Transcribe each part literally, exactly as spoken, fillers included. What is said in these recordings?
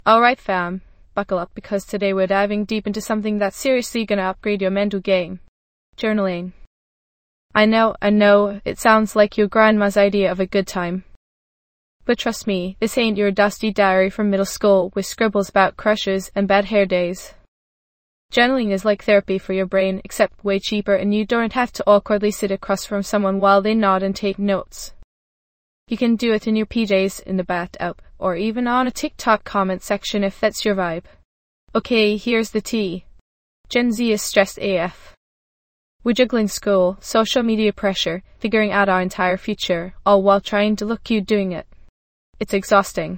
Alright fam, buckle up because today we're diving deep into something that's seriously gonna upgrade your mental game. Journaling. I know, I know, it sounds like your grandma's idea of a good time. But trust me, this ain't your dusty diary from middle school with scribbles about crushes and bad hair days. Journaling is like therapy for your brain, except way cheaper, and you don't have to awkwardly sit across from someone while they nod and take notes. You can do it in your P Js, in the bathtub, or even on a TikTok comment section if that's your vibe. Okay, here's the tea. Gen Z is stressed A F. We're juggling school, social media pressure, figuring out our entire future, all while trying to look cute doing it. It's exhausting.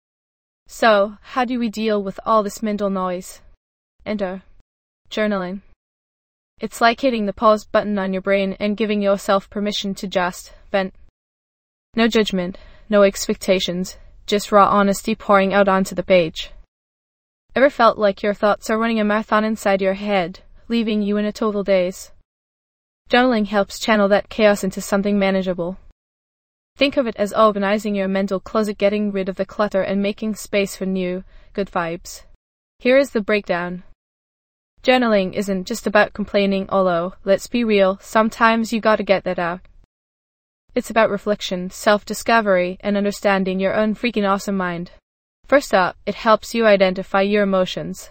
So, how do we deal with all this mental noise? Enter journaling. It's like hitting the pause button on your brain and giving yourself permission to just vent. No judgment, no expectations, just raw honesty pouring out onto the page. Ever felt like your thoughts are running a marathon inside your head, leaving you in a total daze? Journaling helps channel that chaos into something manageable. Think of it as organizing your mental closet, getting rid of the clutter and making space for new, good vibes. Here is the breakdown. Journaling isn't just about complaining, although, let's be real, sometimes you gotta get that out. It's about reflection, self-discovery, and understanding your own freaking awesome mind. First up, it helps you identify your emotions.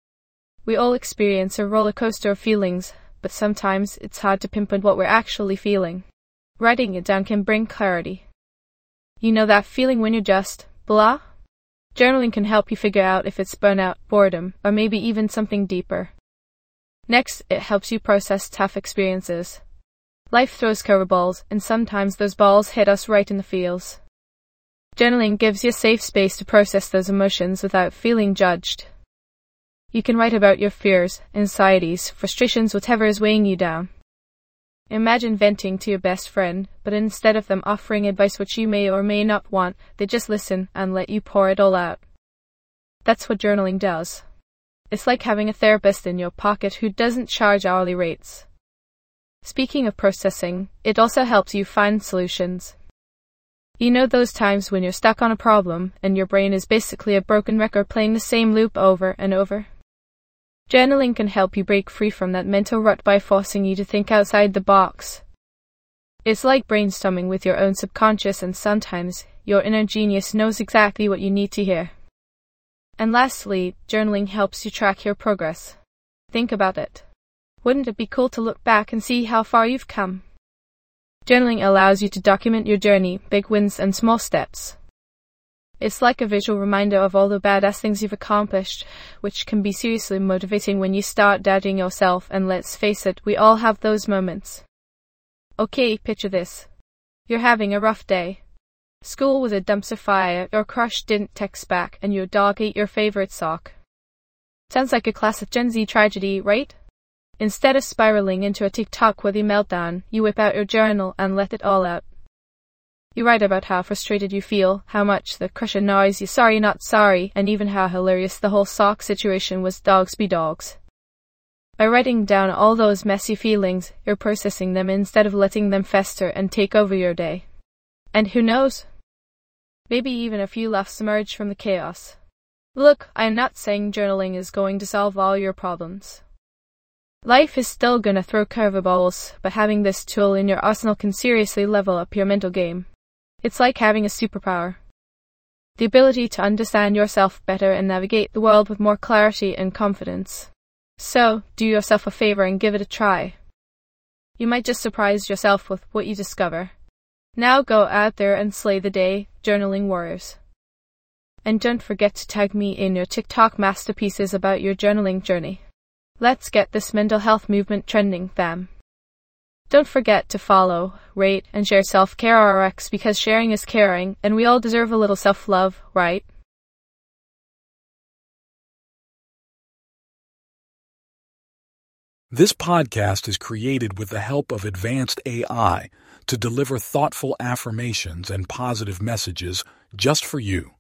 We all experience a roller coaster of feelings, but sometimes it's hard to pinpoint what we're actually feeling. Writing it down can bring clarity. You know that feeling when you're just blah? Journaling can help you figure out if it's burnout, boredom, or maybe even something deeper. Next, it helps you process tough experiences. Life throws curveballs, and sometimes those balls hit us right in the feels. Journaling gives you a safe space to process those emotions without feeling judged. You can write about your fears, anxieties, frustrations, whatever is weighing you down. Imagine venting to your best friend, but instead of them offering advice which you may or may not want, they just listen and let you pour it all out. That's what journaling does. It's like having a therapist in your pocket who doesn't charge hourly rates. Speaking of processing, it also helps you find solutions. You know those times when you're stuck on a problem and your brain is basically a broken record playing the same loop over and over? Journaling can help you break free from that mental rut by forcing you to think outside the box. It's like brainstorming with your own subconscious, and sometimes your inner genius knows exactly what you need to hear. And lastly, journaling helps you track your progress. Think about it. Wouldn't it be cool to look back and see how far you've come? Journaling allows you to document your journey, big wins and small steps. It's like a visual reminder of all the badass things you've accomplished, which can be seriously motivating when you start doubting yourself, and let's face it, we all have those moments. Okay, picture this. You're having a rough day. School was a dumpster fire, your crush didn't text back, and your dog ate your favorite sock. Sounds like a classic Gen Z tragedy, right? Instead of spiraling into a TikTok-worthy meltdown, you whip out your journal and let it all out. You write about how frustrated you feel, how much the crush annoys you, sorry not sorry, and even how hilarious the whole sock situation was. Dogs be dogs. By writing down all those messy feelings, you're processing them instead of letting them fester and take over your day. And who knows? Maybe even a few laughs emerge from the chaos. Look, I'm not saying journaling is going to solve all your problems. Life is still gonna throw curveballs, but having this tool in your arsenal can seriously level up your mental game. It's like having a superpower. The ability to understand yourself better and navigate the world with more clarity and confidence. So, do yourself a favor and give it a try. You might just surprise yourself with what you discover. Now go out there and slay the day, journaling warriors. And don't forget to tag me in your TikTok masterpieces about your journaling journey. Let's get this mental health movement trending, fam. Don't forget to follow, rate, and share Self-Care R X, because sharing is caring, and we all deserve a little self-love, right? This podcast is created with the help of advanced A I to deliver thoughtful affirmations and positive messages just for you.